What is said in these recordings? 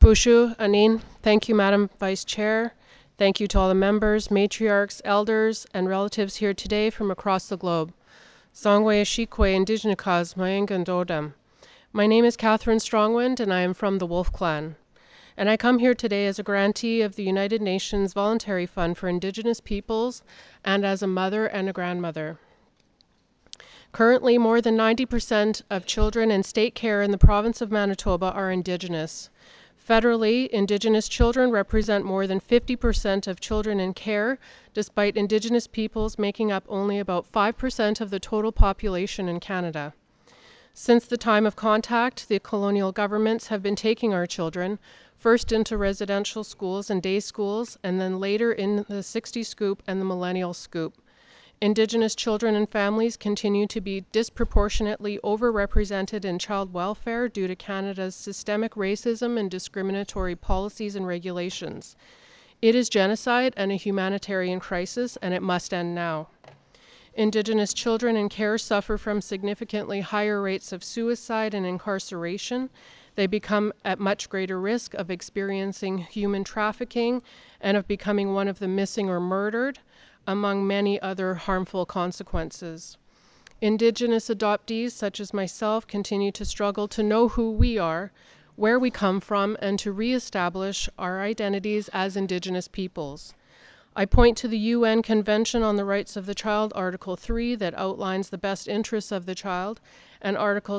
Pushu, Anin, thank you, Madam Vice Chair. Thank you to all the members, matriarchs, elders, and relatives here today from across the globe. Songwe Ashikwe Indigenous Mayangandodam. My name is Catherine Strongwind, and I am from the Wolf Clan. And I come here today as a grantee of the United Nations Voluntary Fund for Indigenous Peoples and as a mother and a grandmother. Currently, more than 90% of children in state care in the province of Manitoba are Indigenous. Federally, Indigenous children represent more than 50% of children in care, despite Indigenous peoples making up only about 5% of the total population in Canada. Since the time of contact, the colonial governments have been taking our children, first into residential schools and day schools, and then later in the 60 Scoop and the Millennial Scoop. Indigenous children and families continue to be disproportionately overrepresented in child welfare due to Canada's systemic racism and discriminatory policies and regulations. It is genocide and a humanitarian crisis, and it must end now. Indigenous children in care suffer from significantly higher rates of suicide and incarceration. They become at much greater risk of experiencing human trafficking and of becoming one of the missing or murdered, among many other harmful consequences. Indigenous adoptees, such as myself, continue to struggle to know who we are, where we come from, and to reestablish our identities as Indigenous peoples. I point to the UN Convention on the Rights of the Child, Article 3, that outlines the best interests of the child, and Article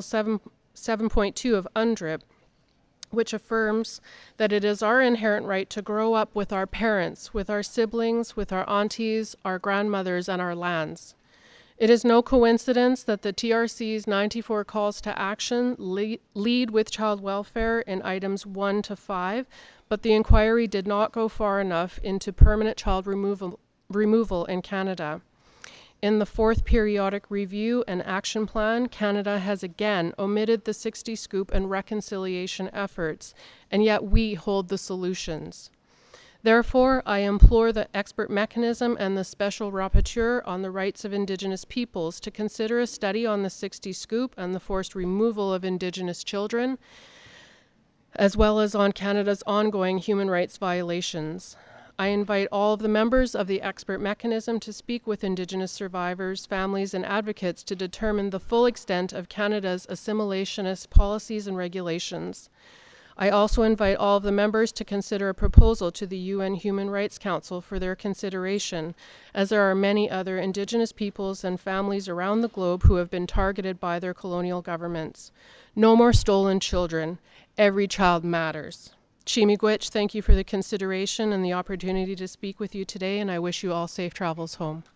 7.2 of UNDRIP, which affirms that it is our inherent right to grow up with our parents, with our siblings, with our aunties, our grandmothers, and our lands. It is no coincidence that the TRC's 94 calls to action lead with child welfare in items 1 to 5, but the inquiry did not go far enough into permanent child removal in Canada. In the 4th Periodic Review and Action Plan, Canada has again omitted the 60 Scoop and reconciliation efforts, and yet we hold the solutions. Therefore, I implore the expert mechanism and the special rapporteur on the rights of Indigenous peoples to consider a study on the 60 Scoop and the forced removal of Indigenous children, as well as on Canada's ongoing human rights violations. I invite all of the members of the expert mechanism to speak with Indigenous survivors, families, and advocates to determine the full extent of Canada's assimilationist policies and regulations. I also invite all of the members to consider a proposal to the UN Human Rights Council for their consideration, as there are many other Indigenous peoples and families around the globe who have been targeted by their colonial governments. No more stolen children. Every child matters. Chi-miigwech, thank you for the consideration and the opportunity to speak with you today, and I wish you all safe travels home.